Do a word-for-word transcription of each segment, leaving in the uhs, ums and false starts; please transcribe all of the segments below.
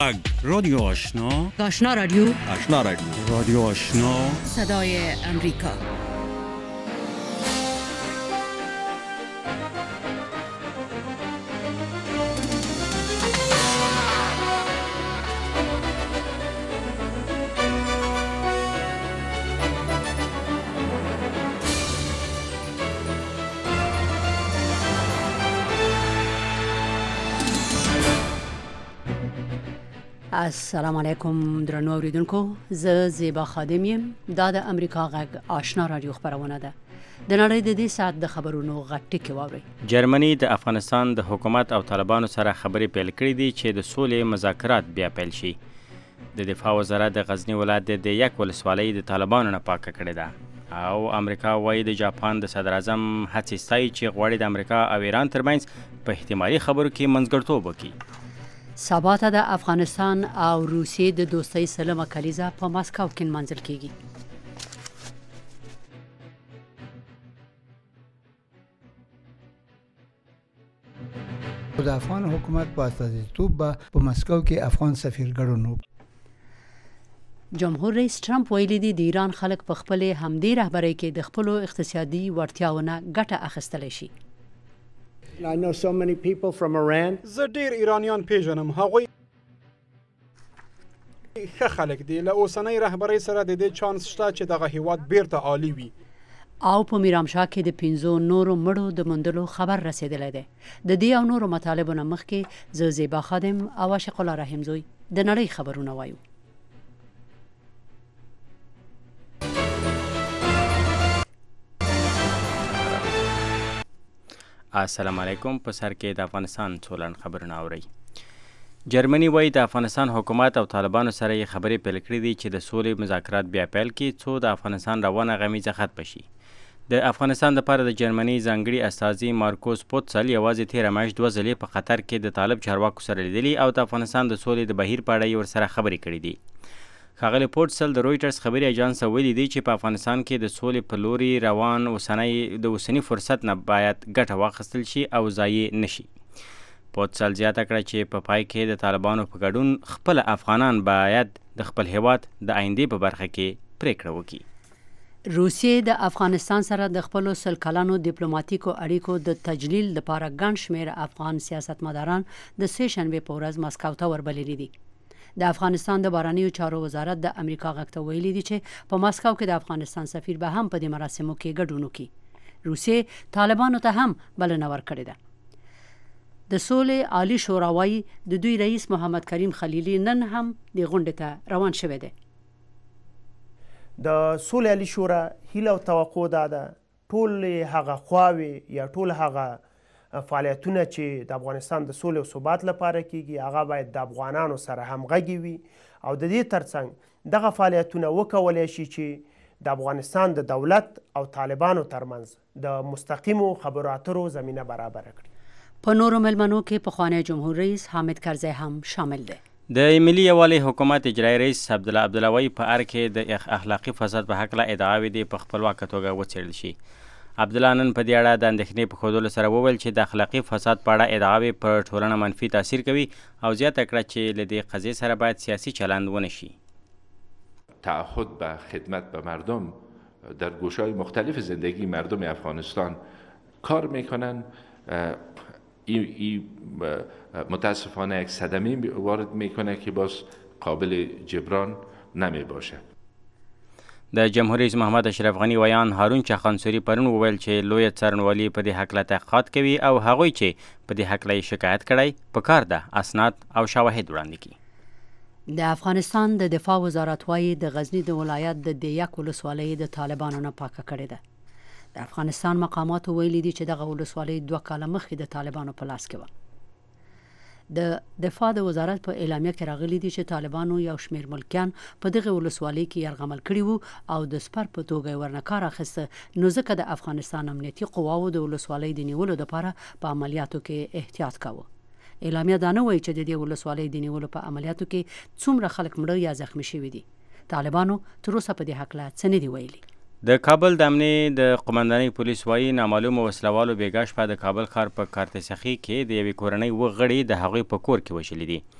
رادیو آشنا آشنا رادیو آشنا رادیو رادیو آشنا صدای امریکا. السلام علیکم درنو اوریدونکو، زه زیبا خادم یم. دا د امریکا غږ آشنا رادیو خبرونه ده. د نړۍ د دې ساعت د خبرونو غټ ټکی واورئ. جرمني د افغانستان د حکومت او طالبانو سره خبرې پیل کړې دي چې د سولې مذاکرات بیا پیل شي. د دفاع وزارت د غزنی ولایت د یک ولسوالۍ د طالبانو نه پاکه کړې ده او امریکا وايي د جاپان د صدر اعظم هڅې ستایي چې غواړي د امریکا او ایران ترمنځ په احتمالي خبرو کې منځګړیتوب وکړي. سبا ته د افغانستان او روسیې د دوستۍ سلمه کلیزه په مسکو کې نمانځل کیږي. د افغان حکومت په استازیتوب به په مسکو کې افغان سفیرګړو جمهور رئیس ټرمپ ویلي دی د ایران خلک په خپل همدې رهبرۍ کې د خپل اقتصادي وړتیاونه ګټه اخیستلی شي. I know so many people from Iran. زه ډیر ایرانیان پیژنم. هغوی ښه خلک دي. له اوسنۍ رهبرۍ سره د دې چانس شته چې دغه هیواد بیرته عالی وي. او په میرامشاه کې د پنځو نورو مړو د موندلو خبر رسیدلی دی. د دې او نورو مطالبو نه مخکې زه زیبا خادم او عاشق الله رحیم زوی د نړۍ خبرونه وایو. السلام علیکم. په سر کې د افغانستان څولن خبرونه اورئ. جرمني وايي د افغانستان حکومت او طالبانو سره یې خبرې پیل کړې دي چې د سولې مذاکرات بیا پیل کړي څو د افغانستان روانه غمیزه ختمه شي. د افغانستان لپاره د جرمني ځانګړي استازي مارکوس پوتسل یوازې تېره میاشت دوه ځلې په قطر کې د طالب چارواکو سره لیدلي او د افغانستان د سولې د بهیر په اړه یې ورسره خبرې کړې دي. ښاغلی پورتسل د رویټرز خبري اژانس ته ویلي دي چې په افغانستان کې د سولې په لوري روان اوسنی د اوسني فرصت نه باید ګټه واخیستل شي او ضایع نشي. پورتسل زیاته کړه چې په پای کې د طالبانو په ګډون خپل افغانان باید د خپل هیواد د آیندې په برخه کې پریکړه وکړي. روسیې د افغانستان سره د خپلو سل کلنو ډیپلوماټیکو اړیکو د تجلیل لپاره ګڼ شمېر افغان سیاستمداران د سې شنبې په ورځ مسکو ته وربللي دي. د افغانستان د بهرنیو چارو وزارت د امریکا غږ ته ویلي دي چې په مسکو کې د افغانستان سفیر به هم په دې مراسمو کې ګډون وکړي. روسیې طالبانو ته هم بلنه ورکړې ده. د سولې عالی شورا وایي د دوی رئیس محمد کریم خلیلي نن هم د غونډې ته روان شوی دی. د سولې عالی شورا هیله او توقع دا ده ټول هغه خواوې یا ټول هغه فعالیتونه چې د افغانستان د سولې او ثبات لپاره کیږي هغه باید د افغانانو سره همغږي وي او د دې ترڅنګ دغه فعالیتونه وکولی شي چې د افغانستان د دولت او طالبانو ترمنځ د مستقیمو خبرو اترو زمینه برابره کړي. په نورو ملمنو کې پخوانی جمهور رئیس حامد کرزی هم شامل دی. د ملي یوالي حکومت اجرایي رئیس عبدالله عبدالله وایي په ار کې د اخلاقي فساد په هکله ادعاوې دي په خپلواکه توګه وڅېړل شي. عبدالله نن په دې اړه د اندېښنې په ښودلو سره وویل چې د اخلاقي فساد په اړه ادعاوې پر ټولنه منفي تاثیر کوي او زیاته کړه چې له دې قضیې سره باید سیاسي چلند ونه شي. تعهد به خدمت به مردم در گوشه‌های مختلف زندگی مردم افغانستان کار میکنن. این ای متاسفانه یک صدمه وارد میکنه که باز قابل جبران نمی باشه. د جمهور رئیس محمد اشرف غنی ویان هارون چخانسوري پرون وویل چې لویه څارنوالي په دې هکله تحقیقات کوي او هغوی چې په دې هکله یې شکایت کړی پکار ده اسناد او شواهد وړاندې کړي. د افغانستان د دفاع وزارت وایي د غزنی د ولایت د دیک ولسوالۍ د طالبانو نه پاکه کړې ده. د افغانستان مقاماتو ویلي دي چې دغه ولسوالۍ دوه کاله مخکې د طالبانو په لاس کې وه. د دفاع د وزارت په اعلامیه کې راغلي دي چې طالبانو یو شمېر ملکیان په دغه ولسوالۍ کې یرغمل کړي وو او د سپر په توګه یې ورنه کار اخیسته، نو ځکه د افغانستان امنیتي قواوو د ولسوالۍ د نیولو دپاره په عملیاتو کې احتیاط کاوه. اعلامیه دا نه وایي چې د دې ولسوالۍ د نیولو په عملیاتو کې څومره خلک مړه یا زخمي شوي دي. طالبانو تر اوسه په دې هکله څه نه دي ویلي. د کابل د امنیې د قومندانۍ پولیس وایي نامعلومو وسلوالو بېګا شپه د کابل ښار په کارتسخي کې د یوې کورنۍ اووه غړي د هغوی په کور کې وژلي دي.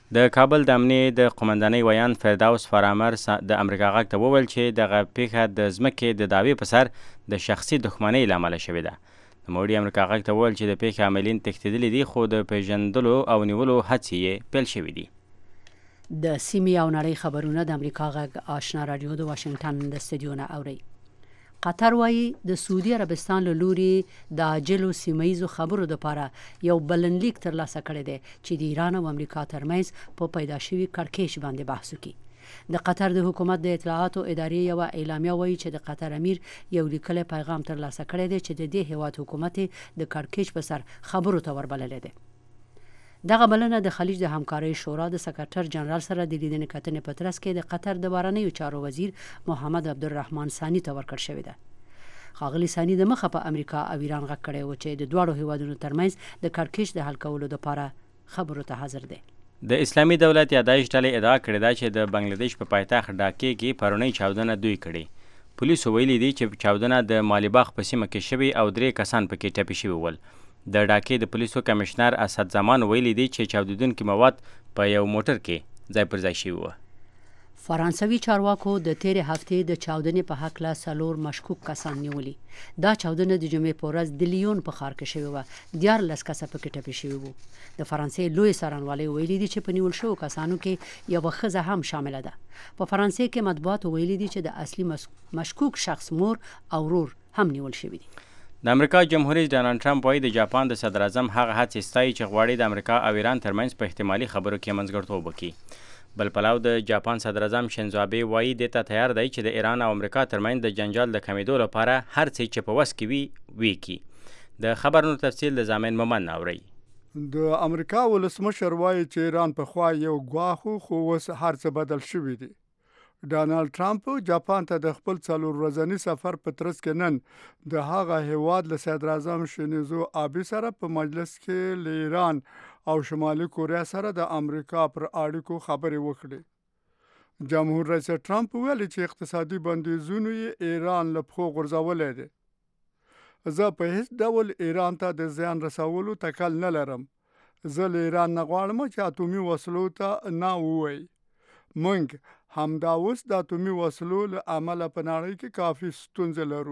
د کابل د امنیې د قومندانۍ ویان فردوس فرامر د امریکا غږ ته وویل چې دغه پیښه د ځمکې د دعوې په سر د شخصي دښمنۍ له امله شوې ده. نوموړي امریکا غږ ته وویل چې د پیښې عاملین تښتېدلي دي، خو د پیژندلو او نیولو هڅې یې پیل شوي دي. د سیمې او نړۍ خبرونه د امریکا غږ آشنا رادیو د واشنگټن د استودیو نه اوري. قطر وایي د سعودي عربستان له لوري د عاجلو سیمه ییزو خبرو دپاره یو بلنلیک ترلاسه کړی دی چې د ایران او امریکا ترمنځ په پیدا شوي کړکېچ باندې بحث وکړي. د قطر د حکومت د اطلاعاتو ادارې یوه اعلامیه وایي چې د قطر امیر یو لیکلی پیغام ترلاسه کړی دی چې د دې هیواد حکومت د کړکېچ په سر خبرو ته وربللی دی. دغه بلنه د خلیج د همکارۍ شورا د سکرټر جنرال سره د لیدنې کتنې په ترڅ کې د قطر د بهرنیو چارو وزیر محمد عبدالرحمن ثاني ته ورکړل شوې ده. ښاغلي ثاني د مخه په امریکا او ایران غږ کړی و چې د دواړو هیوادونو ترمنځ د کړکېچ د حل کولو لپاره خبرو ته حاضر دی. د اسلامي دولت یادایش ډلې ادعا کړې ده چې د بنګلادیش په پایتخت ډاکې کې پرونی چاودنه دوی کړې. پولیسو ویلي دي چې چاودنه د مالیباغ په سیمه کې شوې او درې کسان پکې ټپي شوي ول. د ډاکې د پولیسو کمشنر اسد زمان ویلي دی چې چاودیدونکي مواد په یو موټر کې ځای پر ځای شوي وو. فرانسوي چارواکو د تیرې هفتې د چاودنې په هکله څلور مشکوک کسان نیولي. دا چاودنه د جمعې په ورځ د لیون په ښار کې شوې وه. دیارلس کسه پکې ټپي شوي وو. د فرانسې لوی څارنوالۍ ویلي دي چې په نیول شوو کسانو کې یوه ښځه هم شامله ده. په فرانسې کې مطبوعاتو ویلي دي چې د اصلي مشکوک شخص مور او ورور هم نیول شوي دي. د امریکا جمهور رئیس ډانلډ ټرمپ وایي د جاپان د صدر اعظم هغه هڅې ستایي چې غواړي د امریکا او ایران ترمنځ په احتمالي خبرو کې منځګړیتوب وکړي. بل پلو د جاپان صدر اعظم شینزو آبې وایي دې ته تیار دی چې د ایران او امریکا ترمنځ د جنجال د کمیدو لپاره هر څه چې په وس کې وي وکړي. د خبرونو تفصیل د زامن مومن اوري. د امریکا ولسمشر وایي چې ایران پخوا یو ګواښ خو اوس هر څه بدل شوي دي. ډانلډ ټرمپ جاپان ته د خپل څلور ورځني سفر په ترڅ کې نن د هغه هیواد له صدر اعظم شینزو آبې سره په مجلس کې له ایران او شمالي کوریا سره د امریکا پر اړیکو خبرې وکړې. جمهور رئیس ټرمپ ویلي چې اقتصادي بندیزونو یې ایران له پښو غورځولی دی. زه په هیڅ ډول ایران ته د زیان رسولو تکل نه لرم. زه له ایران نه غواړم چې اتومي وسلو ته نه ووایي. موږ همدا اوس د اتومي وسلو له امله په نړۍ کې کافي ستونزې لرو.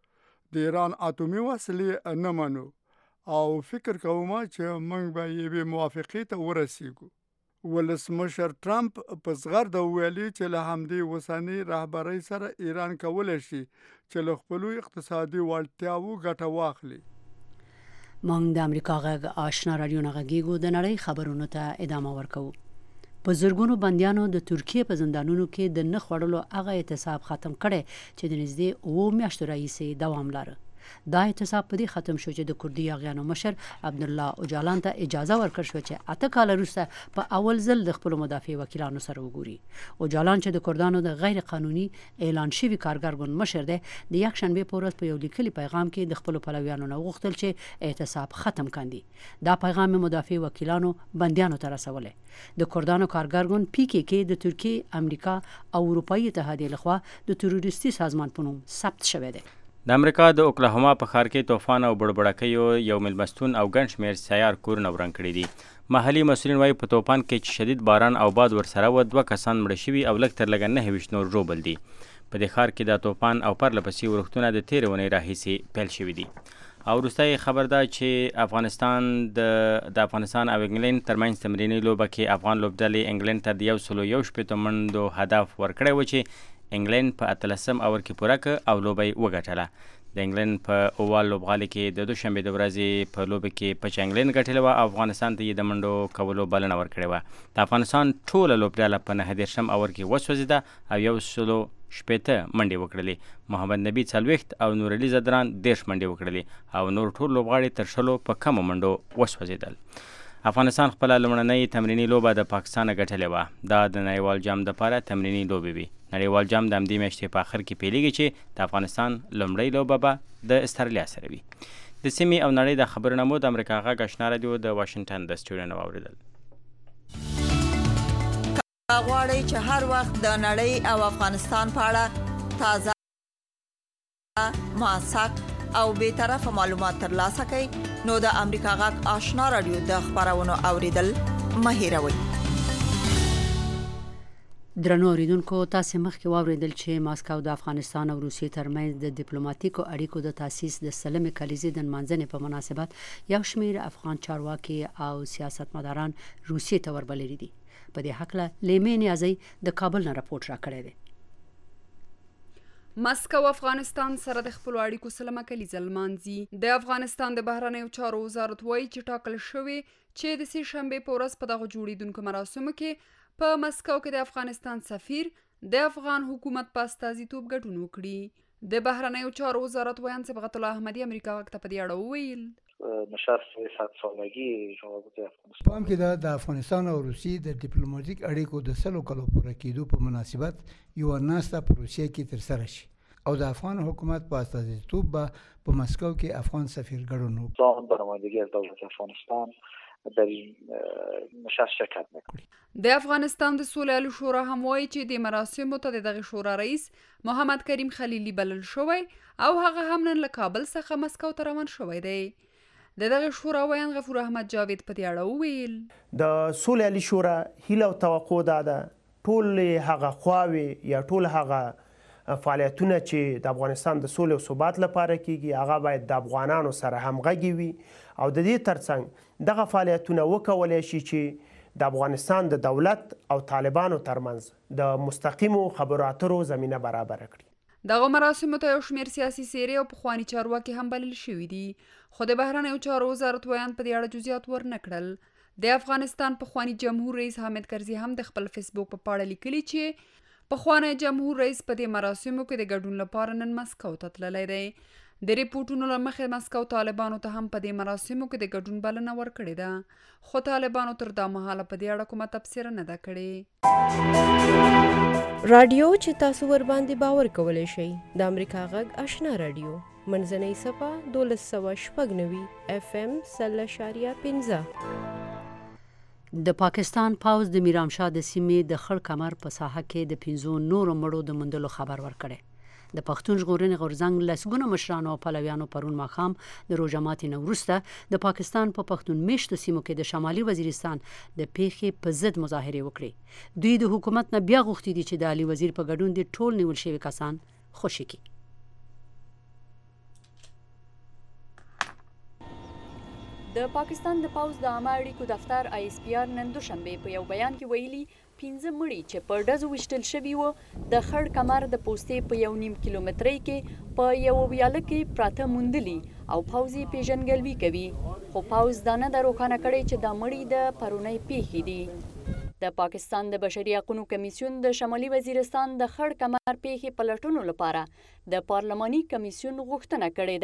د ایران اتومي وسلې نه منو او فکر کوم چې موږ به یوې موافقې ته ورسیږو. ولسمشر ټرمپ په زغرده ویلي چې له همدې اوسنۍ رهبرۍ سره ایران کولی شي چې له خپلو اقتصادي وړتیاوو ګټه واخلي. موږ د امریکا غږ آشنا رادیو نه غږیږو. د نړۍ خبرونو ته ادامه ورکوو. په زرګونو بندیانو د ترکیې په زندانونو کې د نه خوړلو هغه اعتصاب ختم کړی چې د نږدې اوو میاشتو راهیسې دوام لاره. دا اعتصاب په دې ختم شو چې د کردي یاغیانو مشر عبدالله اوجالان ته اجازه ورکړل شوه چې اته کاله وروسته په اول ځل د خپلو مدافع وکیلانو سره وګوري. اوجالان چې د کردانو د غیر قانوني اعلان شوي کارګر ګوند مشر دی، د یکشنبې په ورځ په یو لیکلي پیغام کې د خپلو پلویانو نه وغوښتل چې اعتصاب ختم کاندي. دا پیغام مدافع وکیلانو بندیانو ته رسولی. د کردانو کارګر ګوند پی کې کې د ترکیې، امریکا او اروپایي اتحادیې لخوا د تروریستي سازمان په نوم ثبت شوی دی. د امریکا د اوکلاهوما په ښار کې طوفان او بړبړکیو یو میلمستون او ګڼ شمېر سیار کورونه وران کړي دي. محلي مسؤلین وایي په طوفان کې چې شدید باران او باد ورسره و دوه کسان مړه شوي او لږ تر لږه نهه ویشت نور ژوبل دي. په دې ښار کې د طوفان او پرله پسې ورښتونه د تېرې اونۍ راهیسې پیل شوي دي. او وروستی خبر ده چې افغانستان د د افغانستان او انګلند ترمنځ تمریني لوبه کې افغان لوبډلې انګلند ته د یو سلو یو شپېتو منډو هدف ورکړی و چې انګلند په اتلسم اوور کې پوره کړ او لوبه یې وګټله. د انګلند په اووال لوبغالي کې د دوشنبې د ورځې په لوبه کې پچ انګلند ګټلې وه او افغانستان ته یې د منډو کولو بلنه ورکړې وه. د افغانستان ټوله لوبډله په نهه دېرشم اوور کې وسوځېده او یو سلو شپېته منډې وکړلې. محمد نبي څلوېښت او نورعلي زدران دېرش منډې وکړلې او نور ټول لوبغاړي تر شلو په کمو منډو وسوځېدل. افغانستان خپله لومړنۍ تمریني لوبه د پاکستان ګټلې وه. دا د نړیوال جام دپاره تمریني لوبې وي. نړیوال جام د همدې میاشتې په آخر کې پیلیږي چې د افغانستان لومړۍ لوبه به د استرالیا سره وي. د سیمې او نړۍ د خبرونه مو د امریکا غږ آشنا رادیو د واشنګټن د سټوډیو نه واورېدل. غواړئ چې هر وخت د نړۍ او افغانستان په اړه تازه، موثق او بې طرفه معلومات ترلاسه کړئ نو د امریکا غږ آشنا رادیو د خبرونو اوریدل مه هیروئ. درنو اوریدونکو تاسو مخکې واوریدل چې ماسکو د افغانستان او روسیې ترمنځ د ډیپلوماټیکو اړیکو د تاسیس د سلمې کلیزې د نمانځنې په مناسبت یو شمېر افغان چارواکي او سیاستمداران روسیې ته وربللي دي. په دې هکله لیمې نیازی د کابل نه راپورټ راکړی دی. ماسکو افغانستان سره د خپل اړیکو سلمه کلیزه لمانځي. د افغانستان د بهرنیو چارو وزارت وایي چې ټاکل شوی چې د سې شنبې په ورځ په دغه جوړیدونکو مراسمو کې په مسکو کې د افغانستان سفیر د افغان حکومت په استازیتوب ګډون وکړي. د بهرنیو چارو وزارت ویان صبغت الله احمدي امریکا غږ ته په دې اړه وویل نشست صد سالگی روابط افغانستان پام کې د افغانستان او روسیې د ډیپلوماټیک اړیکو د سلو کلو پوره کېدو په مناسبت یو ناسته په روسیې کې ترسره شي او د افغان حکومت په استازیتوب په مسکو کې افغان سفیر ګډون وکړي. برنامه‌ریزی از دولت افغانستان در این نشست شرکت میکنی. د افغانستان د سولې شورا هم وایي چې د مراسمو ته دغه شورا رئیس محمد کریم خلیلی بلل شوی او هغه هم نن له کابل څخه مسکو ته روان شوی دی. د دغه شورا ویان غفور احمد جاوید په دې اړه وویل د سولې شورا هیله او توقع ده ټول هغه خواوې یا ټول هغه فعالیتونه چې د افغانستان د سولې او ثبات لپاره کیږي هغه باید د افغانانو سره همغږي وي او د دې ترڅنګ دغه فعالیتونه وکولای شي چې د افغانستان د دولت او طالبانو ترمنځ د مستقیمو خبرو اترو زمینه برابر کړي. دغه مراسمو ته یو شمېر سیاسي څېرې او پخواني چارواکي هم بلل شوي دي خو د بهرنیو چارو وزارت ویان په دې اړه جزئیات ورنه کړل. د افغانستان پخواني جمهور رئیس حامد کرزي هم د خپل فیسبوک په پاڼه لیکلي چې پخوانی جمهور رئیس په دې مراسمو کې د ګډون لپاره نن مسکو ته تللی دی. د ریپورټونو له مخې مسکو طالبانو ته هم په دې مراسمو کې د ګډون بلنه ورکړې ده خو طالبانو تر دا مهاله په دې اړه کومه تبصره نه ده کړې. رادیو چې تاسو ور باندې باور کولی شئ د امریکا غږ آشنا رادیو منځنۍ صفه دولس سوه شپږ نوي اف ام سل اشاریه پنځه. د پاکستان پاوز د میرامشاه د سیمې د خړ کمر په ساحه کې د پنځو نورو مړو د موندلو خبر ورکړی. د پښتون ژغورنې غورځنګ لسګونه مشرانو او پلویانو پرون ماښام د روژه ماتي نه وروسته د پاکستان په پښتون میشتو سیمو کې د شمالي وزیرستان د پیښې په ضد مظاهرې وکړي. دوی د حکومت نه بیا غوښتي دي چې د علي وزیر په ګډون د ټول نیول شوي کسان خوشي کړي. د پاکستان د پاوز د عامه اړیکو دفتر آی اس پی آر نن دوشنبه په یو بیان کې ویلي پنځه مړي چې په ډزو وشتل شوي وو د خړ کمر د پوستې په یو نیم کیلومترۍ کې په یو ویاله کې پراته موندلي او پوځي پیژنګلوي کوي خو پاوز دا نه ده روښانه کړی چې دا مړي د پرونۍ پیښې دي. د پاکستان د بشري حقوقو کمیسیون د شمالي وزیرستان د خړ کمر پیښې پلټنو لپاره د پارلماني کمیسیون غوښتنه کړې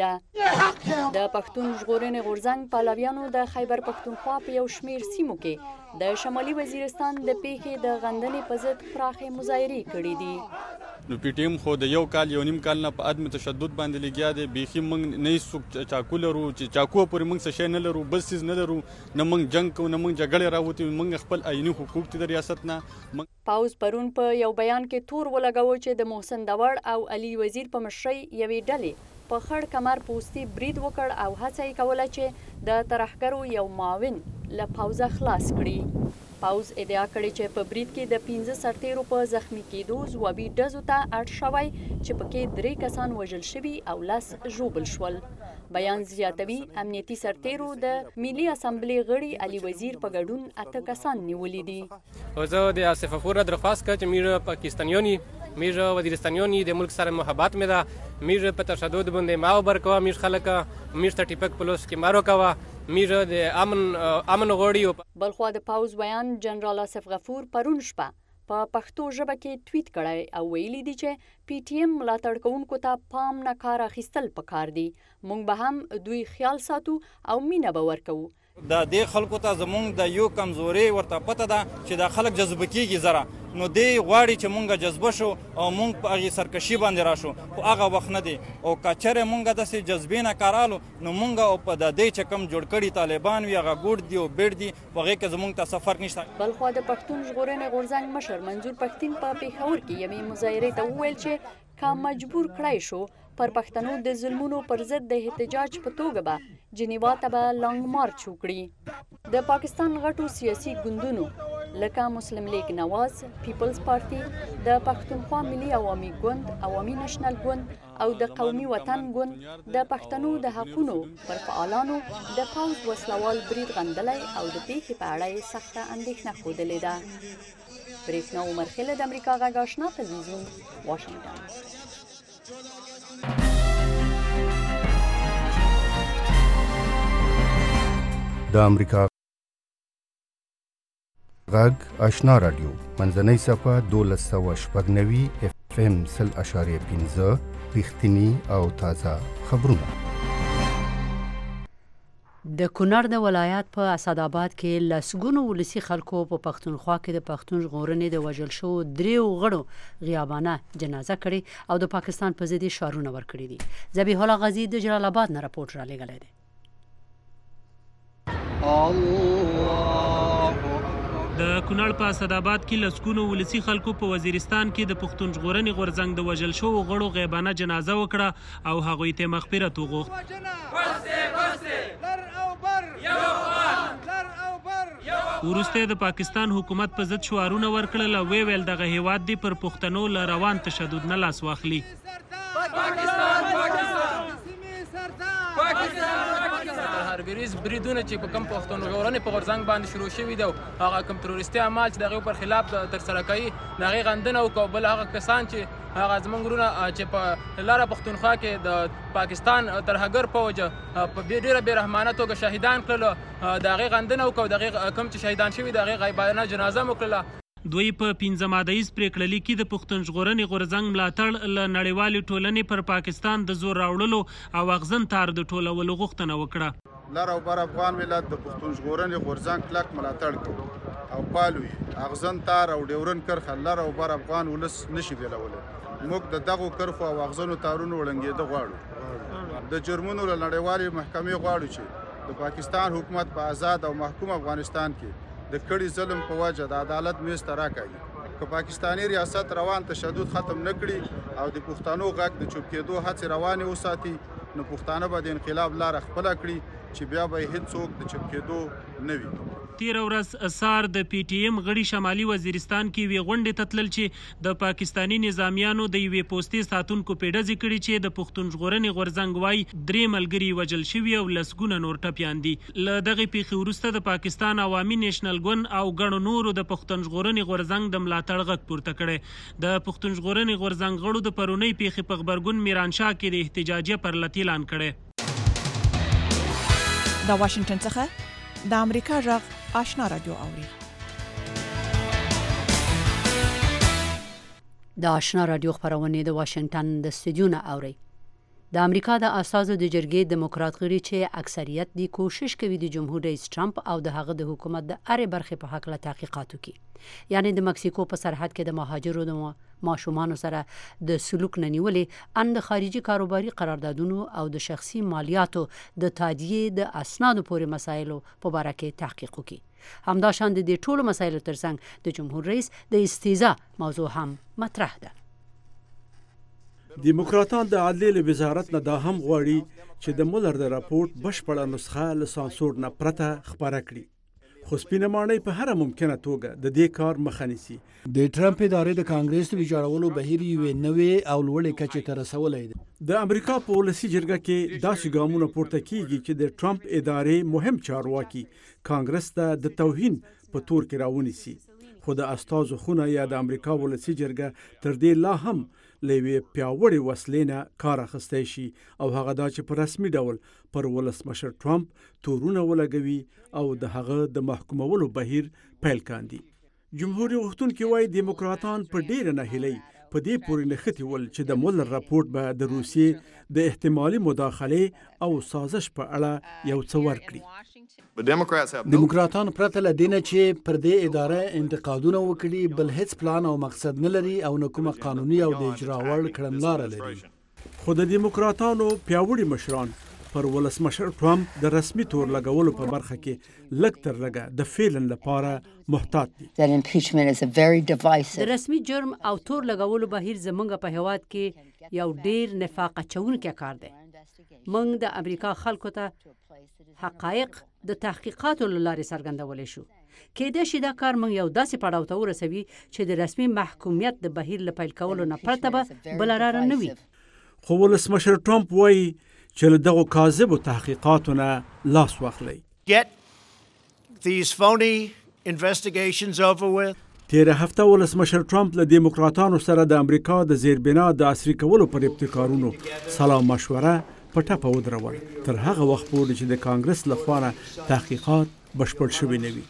ده. د پښتون ژغورنې غورځنګ پلویانو د خیبر پښتونخوا په یو شمېر سیمو کې د شمالي وزیرستان د پیښې د غندنې په ضد پراخې مظاهرې کړې دي. نو پی ټی ایم خو د یو کال یو نیم کال نه په عدم تشدد باندې لګیا دی. بیخي موږ نه څوک چاکو لرو چې چاکو پورې موږ څه شی نه لرو بل څیز نه لرو نه موږ جنګ کوو نه موږ جګړې راوتي موږ خپل عیني حقوق دي د ریاست نه. پاوز پرون په یو بیان کې تور ولګاوه چې د محسن داوړ او علي وزیر په مشرۍ یوې ډلې په خړ کمر پوستې برید وکړ او هڅه یې کوله چې د ترهګرو یو معاون له پاوزه خلاص کړي. پاوز ادعا کړې چې په برید کې د پنځه سرتیرو په زخمی کېدو ځوابي ډزو ته اړ شوی چې پکې درې کسان وژل شوي او لس ژوبل شول. بیان زیاتوي امنیتي سرتیرو د ملي اسمبلې غړي علي وزیر په ګډون اته کسان نیولي دي. زه د آصف غفور درخواست کوم چې میر پاکستانیانی میر وزیرستانیانی د ملک سره محبت مې ده میر په تشدد باندې ماو برکوا میر خلک میر ته ټیپک پلوس کې مارو کوا میر د امن امن غوړي. بلخوا د پاوز بیان جنرال آصف غفور پرون شپه په پښتو ژبه کې ټویټ کړی او ویلي دي چې پی ټی ایم ملاتړ کوونکو ته پام نه کار اخیستل پکار دي. موږ به هم دوی خیال ساتو او مینه به ورکوو. د دې خلکو ته زمونږ د یو کمزوري ورته پته ده چې د خلک جذبه کیږي زره نو دی غواړي چې مونږ جذبه شو او مونږ په هغې سرکشي باندې راشو خو هغه وخت نه دی او که چېرې مونږ داسې جذبې نه کارالو نو مونږ او په د دې چې کوم جوړ کړي طالبان وي هغه ګوډ دي او بیډ دي په هغې کې زمونږ ته څه فرق نشته. بلخوا د پښتون ژغورنې غورځنګ مشر منظور پښتین په پېښور کې یوې مظاهرې ته وویل چې که مجبور کړی شو پر پښتنو د ظلمونو پر ضد د احتجاج په توګه به جنیوا ته به لانګ مارچ وکړي. د پاکستان غټو سیاسي ګوندونو لکه مسلم لیگ نواز، پیپلز پارټي، د پښتونخوا ملي عوامي ګوند، عوامي نېشنل ګوند او د قومي وطن ګوند د پښتنو د حقونو پر فعالانو د پوځ وسلوال برید غندلی او د پیښې په اړه یې سخته اندېښنه ښودلې ده. برېښنا عمر خیله د امریکا غږ آشنا تلویزیون، واشنګټن. د امریکا غږ آشنا رادیو منځنۍ صفحه دولس سوه شپږ نوي اف ام سل اشاریه پنځه رښتیني او تازه خبرونه. د کونړ د ولایت په اسداباد کې لسګونو ولسي خلکو په پښتونخوا کې د پښتون ژغورنې د وژل شوو دریو غړو غیابانه جنازه کړې او د پاکستان په ضد یې شعارونه ورکړي دي. ذبیح الله غازي د جلال آباد نه راپورټ رالیږلی دی. د کونړ په اسداباد کې لسګونو ولسي خلکو په وزیرستان کې د پښتون ژغورنې غورځنګ د وژل شوو غړو غیبانه جنازه وکړه او هغوی ته مغفرت وغوښت. وروسته د پاکستان حکومت په ضد شعارونه ورکړل او ویې ویل دغه هیواد دی پر پښتنو له روان تشدد نه لاس واخلي. هرګریز بریدونه چې په کم پښتون ژغورنې په غورځنګ باندې شروع شوي دي او هغه کوم تروریستي اعمال چې د هغې پر خلاف ترسره کوي د هغې غندنه وکړو. بل هغه کسان چې هغه زموږ وروڼه چې په لاره پښتونخوا کې د پاکستان ترهګر پوځ په ډېره بې رحمانه توګه شهیدان کړلو د هغې غندنه وکړو. د هغې کوم چې شهیدان شوي د هغې غیبانه جنازه مو کړله. دوی په پنځه مادهیز پریکړه لیکي د پښتون ژغورنې غورځنګ ملاتړ له نړیوالې ټولنې پر پاکستان د زور راوړلو او اغزن تار د ټولولو غوښتنه وکړه. لر او بر افغان ملت د پښتون ژغورنې غورځنګ کلک ملاتړ کوي او پالو یې. اغزن تار او ډیورن کرښه لر او بر افغان ولس نشي بیلولی. موږ د دغو کرښو او اغزنو تارونو وړنګېده غواړو. د جرمونو له نړیوالې محکمې غواړو چې د پاکستان حکومت په آزاد او محکوم افغانستان کې د کړي ظلم په وجه د عدالت میز ته راکاږي. که پاکستاني ریاست روان تشدد ختم نه کړي او د پښتنو غږ د چوپ کېدو هڅې روانې وساتي نو پښتانه به د انقلاب لاره خپله کړي چې بیا به یې هېڅوک د چوپ کېدو نه وي. تیره ورځ سار د پی ټي ایم غړي شمالي وزیرستان کې یوې غونډې ته تلل چې د پاکستاني نظامیانو د یوې پوستې ساتونکو پې ډزې کړي چې د پښتون ژغورنې غورځنګ وایي درې ملګري وژل شوي او لسګونه نور ټپیان دي. له دغې پیښې وروسته د پاکستان عوامي نیشنل ګوند او ګڼو نورو د پښتون ژغورنې غورځنګ د ملاتړ غږ پورته کړی. د پښتون ژغورنې غورځنګ غړو د پرونۍ پیښې په غبرګون میرانشاه کې د احتجاجیه پرلت اعلان کړی. د واشنګټن څخه د امریکا غږ آشنا رادیو اوري. د آشنا رادیو خبرونه د واشنګټن د استودیو نه اوري. د امریکا د اساسو د جرګې دیموکرات غړي چې اکثریت دی کوشش کوي د جمهور رئیس ټرمپ او د هغه د حکومت د اړې برخې په حق له تحقیقات وکړي. یعنی د مکسیکو په سرحد کې د مهاجرو د ماشومانو سره د سلوک نه نیولې ان د خارجي کاروباري قراردادونو او د شخصي مالیاتو د تادیې د اسنادو پورې مسایلو په باره کې تحقیق وکړي. همداشان د دې ټولو مسایلو ترڅنګ د جمهور رئیس د استیزا موضوع هم مطرح ده. دیموکراتان د عدلیې له وزارت نه دا هم غواړي چې د مولر د راپورټ بشپړه نسخه له سانسور نه پرته خپره کړي. خو سپینه ماڼۍ په هره ممکنه توګه د دې کار مخه نیسي. د ټرمپ ادارې د کانګرس د ویجاړولو بهیر یوې نوې او لوړې کچې ته رسولی دی. د امریکا په ولسي جرګه کې داسې ګامونه پورته کیږي چې د ټرمپ ادارې مهم چارواکي کانګرس ته د توهین په تور کې راونیسي. خو د استازو خونه یا د امریکا ولسي جرګه تر دې لا هم له یوې پیاوړې وسلې نه کار اخیستی شي او هغه دا چې په رسمي ډول پر ولسمشر ټرمپ تورونه ولګوي او د هغه د محکومولو بهیر پیل کاندي. جمهوریت غوښتونکي وایي دیموکراتان په ډېره ناهیلۍ په دې پورې نښتي ول چې د مولر راپورټ به د روسیې د احتمالي مداخلې او سازش په اړه یو څه ورکړي. دیموکراتان پرته له دې نه چې پر دې اداره انتقادونه وکړي بل هیڅ پلان او مقصد نه لري او نه کومه قانوني او د اجرا وړ کړنلاره لري. خو د دیموکراتانو پیاوړي مشران پر ولسمشر ټرمپ د رسمي تور لګولو په برخه کې لږ تر لږه د فعلن لپاره محتاط دي. د رسمي جرم او تور لګولو بهیر زمونږ په هیواد کې یو ډیر نفاق اچونکی کار دی. موږ د امریکا خلکو ته حقایق د تحقیقاتو له لارې څرګندولی شو. کېدای شي دا کار موږ یو داسې پړاو ته ورسوي چې د رسمي محکومیت د بهیر له پیل کولو نه پرته به بله لاره نه وي. خو ولسمشر ټرمپ وایي چې له دغو کاذبو تحقیقاتو نه لاس واخلئ. تیره هفته ولسمشر ټرمپ له دیموکراتانو سره د امریکا د زیربنا د عصري کولو پر ابتکارونو سلام مشوره په ټپه ودرول تر هغه وخت پورې چې د کانګرس لخوا نه تحقیقات بشپړ شوي نه وي.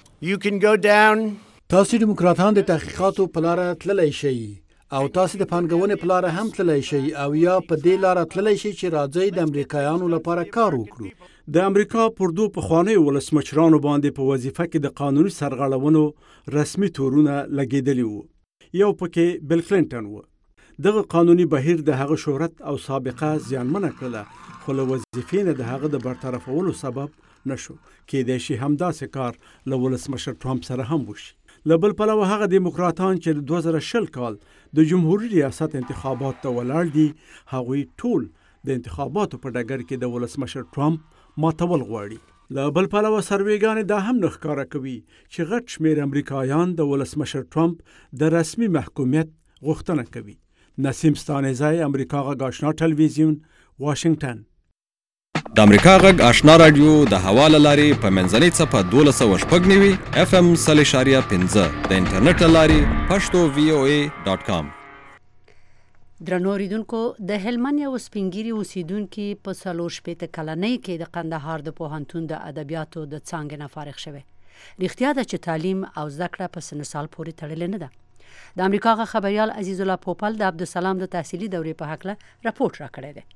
تاسو دیموکراتان د تحقیقاتو په لاره تللی شئ او تاسو د پانګونې په لاره هم تللی شئ او یا په دې لاره تللی شئ چې راځئ د امریکایانو لپاره کار وکړو. د امریکا پر دوه پخوانیو ولسمشرانو باندې په وظیفه کې د قانوني سرغړونو رسمي تورونه لګېدلي وو. یو پکې بیل کلینټن و. دغه قانوني بهیر د هغه شهرت او سابقه زیانمنه کړله خو له وظیفې نه د هغه د برطرفولو سبب نشو. کېدای شي همداسې کار له ولسمشر ټرمپ سره هم وشي. له بل پلوه هغه دیموکراتان چې د دوه زره شل کال د جمهوري ریاست انتخابات ته ولاړ دي هغوی ټول د انتخاباتو په ډګر کې د ولسمشر ټرمپ ماتول غواړي. له بل پلوه سروېګانې دا هم نه ښکاره کوي چې غټ شمېر امریکایان د ولسمشر ټرمپ د رسمي محکومیت غوښتنه کوي. نسیم ستانیزی، امریکا غږ آشنا ټلویزیون، واشنگټن. د امریکا غږ آشنا رادیو د هوا له لارې په منځنۍ څپه دولس سوه شپږ نوي اف ام سل اشاریه پنځه د انټرنیټ له لارې پښتو وی او ای ډاټ کام. درنو اوریدونکو، د هلمند یو سپینګیري اوسیدونکي په څلور شپېته کلنۍ کې د قندهار د پوهنتون د ادبیاتو د څانګې نه فارغ شوی. رښتیا ده چې تعلیم او زده کړه په سن سال پورې تړلې نه ده. د امریکا غږ خبریال عزیز الله پوپل د عبدالسلام د تحصیلي دورې په هکله راپورټ راکړی دی.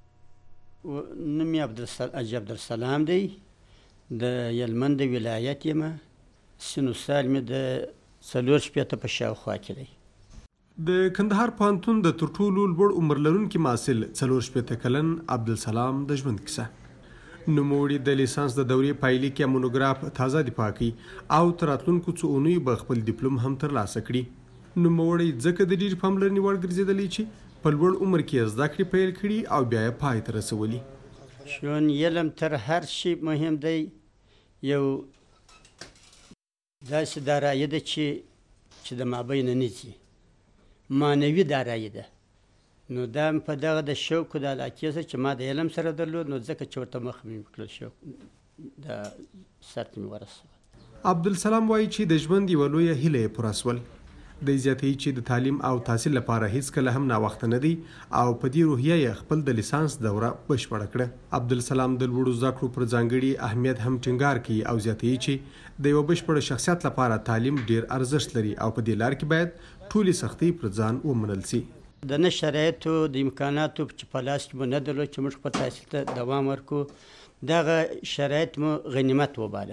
نوم یې عبدالسلام دی، د هلمند ولایت یم، سن و سال مې د څلور شپېته په شاوخوا کې دی. د کندهار پوهنتون د تر ټولو لوړ عمر لرونکي محصل څلور شپېته کلن عبدالسلام د ژوند کیسه. نوموړي د لیسانس د دورې پایلیک یا مونوګراف تازه دفاع کوي او تر راتلونکو څو اونیو به خپل ډیپلوم هم ترلاسه کړي. نوموړی ځکه د ډېرې پاملرنې وړ ګرځېدلی چې په لوړ عمر کې زده کړې پیل کړي او بیا یې پای ته رسولي. شون علم تر هر شي مهم دی. یو داسې دارایي ده چې چې د مابینه نه ځي، معنوي دارایي ده. نو دا په دغه د شوق د علاقې سره چې ما د علم سره درلود، نو ځکه چې ورته مخ مې کړل شوق د سر ته مې ورسول. عبدالسلام وایي چې د ژوند یوه لویه هیله یې پوره سول. دی زیاتوي چې د تعلیم او تحصیل لپاره هیڅکله هم ناوخته نه دی او په دې روحیه یې خپل د لیسانس دوره بشپړه کړه. عبدالسلام د لوړو زده کړو پر ځانګړي اهمیت هم ټینګار کوي او زیاتوي چې د یوه بشپړ شخصیت لپاره تعلیم ډیر ارزښت لري او په دې لار کې باید ټولې سختۍ پر ځان ومنل سي. د نه شرایطو د امکاناتو چې په لاس کې مو نه درلود چې موږ خپل تحصیل ته دوام ورکړو، دغه شرایط مو غنیمت وباله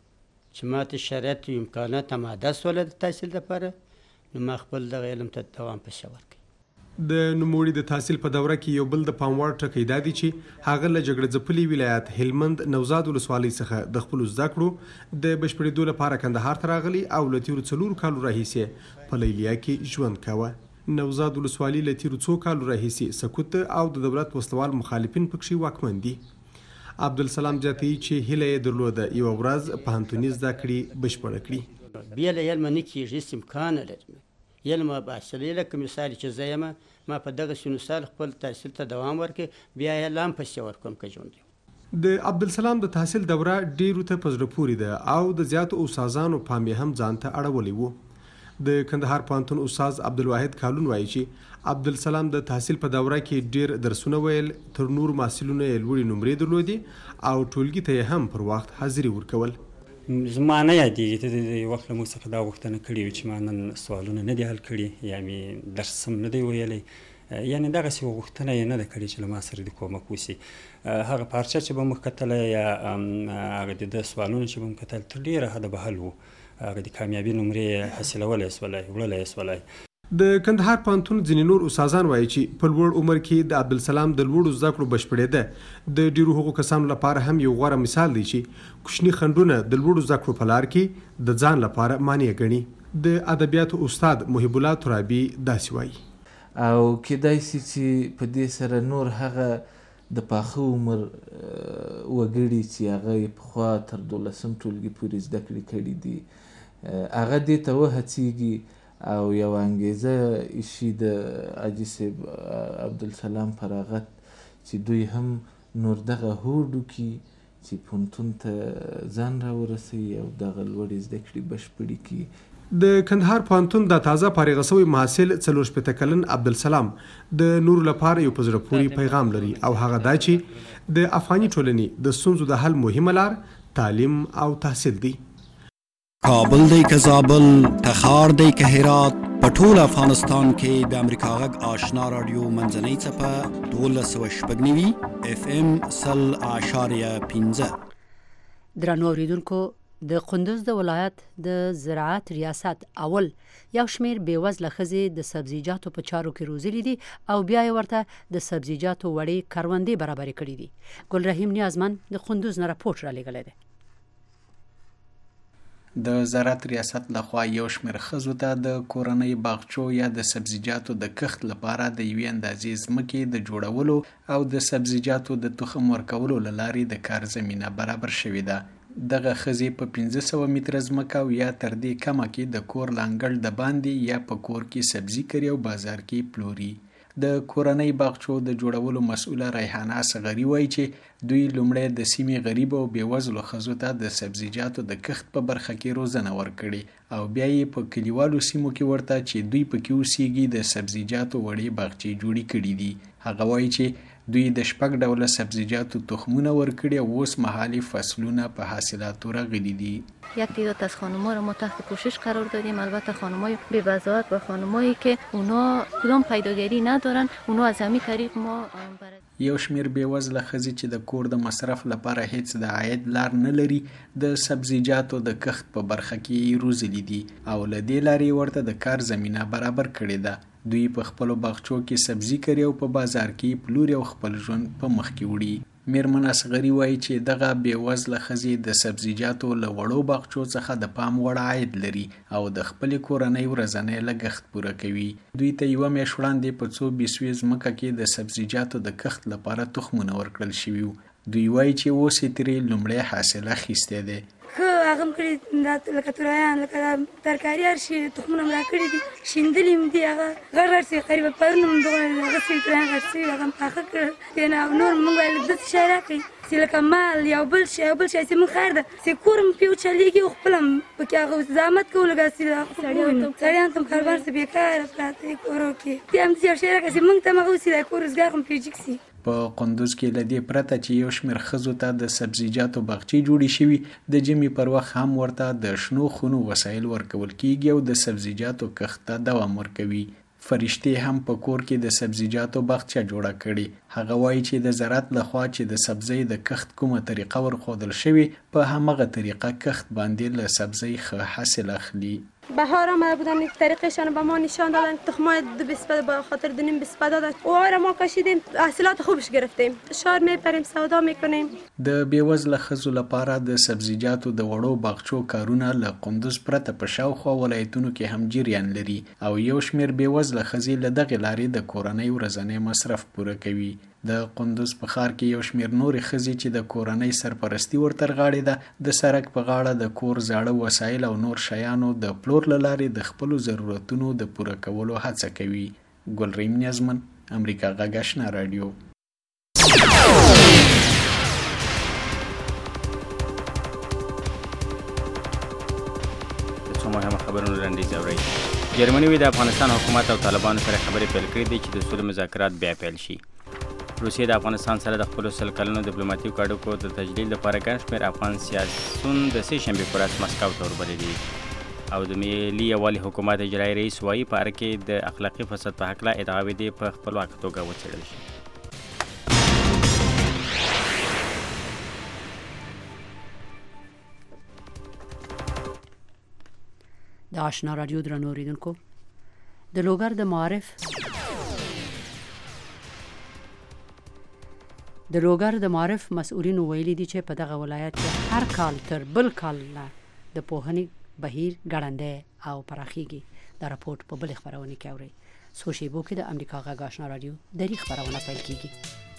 چې ما ته شرایط او امکانات آماده سوله د تحصیل لپاره، نو ما خپل دغه علم ته دوام پسې ورکړ. د نوموړي د تحصیل په دوره کې یو بل د پام وړ ټکی دا دی چې هغه له جګړه ځپلي ولایت هلمند نوزاد ولسوالۍ څخه د خپلو زده کړو د بشپړېدو لپاره کندهار ته راغلی او له تېرو څلورو کالو راهیسې په لیلیا کې ژوند کاوه. نوزاد ولسوالۍ له تېرو څو کالو راهیسې سکوت او د دولت وسلوال مخالفین پکښې واکمن دي. عبدالسلام زیاتوي چې هیله یې درلوده یوه ورځ پوهنتوني زده کړې بشپړه کړي. بیا له علمه نه کېږي، هېڅ امکان نه لري. علمه بحثلې لکه مثال چې زه یم، ما په دغه سن سال خپل تحصیل ته دوام ورکړ، بیا یې لا هم پسې ورکوم که ژوند یم. د عبدالسلام د تحصیل دوره ډېرو ته په زړه پورې ده او د زیاتو استادانو پام یې هم ځان ته اړولی و. د کندهار پوهنتون استاد عبدالواحد کالون وایي چې عبدالسلام د تحصیل په دوره کې ډېر درسونه ویل، تر نورو محصلینو یې لوړې نمرې درلودې او ټولګي ته یې هم پر وخت حاضري ورکول. زما نه یادېږي ته د یو وخت له موږ څخه دا غوښتنه کړې وي چې ما نن سوالونه نه دي حل کړي یا مې درس هم نه دی ویلی، یعنې دغسې یوه غوښتنه یې نه ده کړې چې له ما سره د کومک وشي. هغه پارچه چې به موږ کتله یا هغه د ده سوالونه چې به موږ کتل تر ډېره حده به حل وو، هغه د کامیابي نمرې حاصلولی یې سولی، وړلی یې سولی. د کندهار پوهنتون ځینې نور استادان وایي چې په لوړ عمر کې د عبدالسلام د لوړو زده کړو بشپړېده د ډېرو هغو کسانو لپاره هم یو غوره مثال دی چې کوچني خنډونه د لوړو زده کړو په لار کې د ځان لپاره مانع ګڼي. د ادبیاتو استاد محب الله ترابي داسې وایي. او کېدای شي چې په دې سره نور هغه د پاخه عمر وګړي چې هغه یې پخوا تر دولسم ټولګي پورې زده کړې کړي دي هغه دې ته وهڅېږي او یو انګېزه ایښي د حاجي صاحب عبدالسلام فراغت چې دوی هم نور دغه هوډ وکړي چې پوهنتون ته ځان راورسوي او دغه لوړې زده کړې بشپړې کړي. د کندهار پوهنتون د تازه فارغه شوی محصل څلور شپېته کلن عبدالسلام د نورو لپاره یو په زړه پورې پیغام لري او هغه دا چې د افغاني ټولنې د ستونزو د حل مهمه لار تعلیم او تحصیل دی. کابل دی که زابل، تخار دی که هرات، په ټول افغانستان کې د امریکا غږ آشنا رادیو منځنۍ څپه دولس سوه شپږ نوي اف ام سل اعشاریه پنځه. درنو اوریدونکو، د قندوز د ولایت د زراعت ریاست اول یو شمیر بیوزله ښځې د سبزیجاتو په چارو کې روزلي دي او بیا یې ورته د سبزیجاتو وړې کروندې برابرې کړي دي. ګل رحیم نیازمن د قندوز نه راپورټ را لېږلی دی. د زراعت ریاست لخوا یو شمېر ښځو ته د کورنۍ باغچو یا د سبزیجاتو د کښت لپاره د یوې اندازې ځمکې د جوړولو او د سبزیجاتو د تخم ورکولو له لارې د کار زمینه برابر شوې ده. دغه ښځې په پنځه سوه متره ځمکه او یا تر دې کمه کې د کور لانګړ د باندې یا په کور کې سبزي کري او بازار کې پلوري. د کورنۍ باغچو د جوړولو مسؤله ریحانه صغري وایي چې دوی لومړی د سیمې غریبو او بېوزلو ښځو ته د سبزیجاتو د کښت په برخه کې روزنه ورکړې او بیا یې په کلیوالو سیمو کې ورته چې دوی پکې اوسېږي د سبزیجاتو وړې باغچې جوړې کړي دي. هغه وایي چې دوی د شپږ ډوله سبزیجاتو تخمونه ورکړي او اوس مهالي فصلونه په حاصلاتو راغلي دي. یک تعداد از خانم‌ها رو ما تحت پوشش قرار دادیم. البته خانم‌های بی‌بضاعت و خانم‌هایی که اونا کدام پیداگیری ندارن، اونا از همین طریق ما برای یو شمیر بېوزله ښځې چې د کور د مصرف لپاره هیڅ د عاید لار نه لري د سبزیجاتو د کښت په برخه کې روزلي دي او له دې لارې ورته د کار زمینه برابر کړې ده. دوی په خپلو باغچو کې سبزي کري او په بازار کې پلوري او خپل ژوند په مخ کې وړي. میرمن اصغري وایي چې دغه بېوزله ښځې د سبزیجاتو له وړو باغچو څخه د پام وړ عاید لري او د خپلې کورنۍ ورځنی لګښت پوره کوي. دوی ته یوه میاشت وړاندې په څو بیسوې ځمکه کې د سبزیجاتو د کښت لپاره تخمونه ورکړل شوي وو. دوی وایي چې اوس یې ترې لومړی حاصل اخیستی دی. ښه هغه م کړي لکه تورایان لکه ترکاري هر شي تخمونه م راکړي دي، شیندلي م دي، هغه غټ غټ سوي قریبه پرون م دغه هغسې تورایان غټ سوي هغه م پاخه کړل. بیا نه نور موږ ویل داسې شی راکړئ چې لکه مال یو بل شی یو بل شی چې موږ خیر ده چې کور م پرې وچلېږي او خپله م پکې هغه زحمت کوو لکه چې سړیانو ته م کاروبار سي بېکاره پراته دي کورو کې. بیا همداسې یو شی راکړئ چې موږ ته م هغه وسي دا کور روزګار خو م پرې جګ سي. په قندوز کې له دې پرته چې یو شمېر ښځو ته د سبزیجاتو باغچې جوړې شوي، د ژمي پر وخت هم ورته د شنو خونو وسایل ورکول کیږي او د سبزیجاتو کښت ته دوام ورکوي. فرشتې هم په کور کې د سبزیجاتو باغچه جوړه کړي. هغه وایي چې د زراعت لخوا چې د سبزۍ د کښت کومه طریقه ورښودل شوې، په همغه طریقه کښت باندې له سبزۍ ښه حاصل اخلي. بهار آمده بودن طریقشان به ما نشان دادن، تخمای دو بیسپده به خاطر دونیم بیسپده دادن و آره ما کشیدیم، حاصلات خوبش گرفتیم، شار میپریم، سودا میکنیم. د بیوزله ښځو لپاره د سبزیجاتو د وړو باغچو کارونه له قندوز پرته په شاوخوا ولایتونو کې هم جریان لري او یو شمېر بیوزله ښځې له دغې لارې د کورنۍ ورځنی مصرف پوره کوي. د قندوز په ښار کې یو شمېر نورې ښځې چې د کورنۍ سرپرستي ورته غاړې ده، د سړک په غاړه د کور زاړه وسایل او نور شیانو د پلور له لارې د خپلو ضرورتونو د پوره کولو هڅه کوي. ګلریم نیازمن، امریکا غږ آشنا راډیو. څو مهمه خبرونه وړاندیز اورئ. جرمني د افغانستان حکومت او طالبانو سره خبرې پیل کړې دي چې د سولې مذاکرات بیا پیل شي. روسیې د افغانستان سره د خپلو سل کلنو ډیپلوماټیکو اړیکو د تجدید لپاره ګڼ شمېر افغان سیاسیون د سې شنبې په ورځ مسکو ته وربللي او د ملي یووالي حکومت اجرایي رئیس وایي په اره کې د اخلاقي فساد په هکله ادعاوې دې په خپلواکه توګه وڅېړل شي. د آشنا رادیو درنو اوریدونکو، د لوګر د معارف د لوګر د معارف مسؤلینو ویلي دي چې په دغه ولایت کې هر کال تر بل کال نه د پوهنې بهیر ګړندی او پراخیږي. دا راپورټ په بلې خپرونې کې اورئ. څو شیبو کې د امریکا غږ آشنا رادیو دري خپرونه پیل کیږي.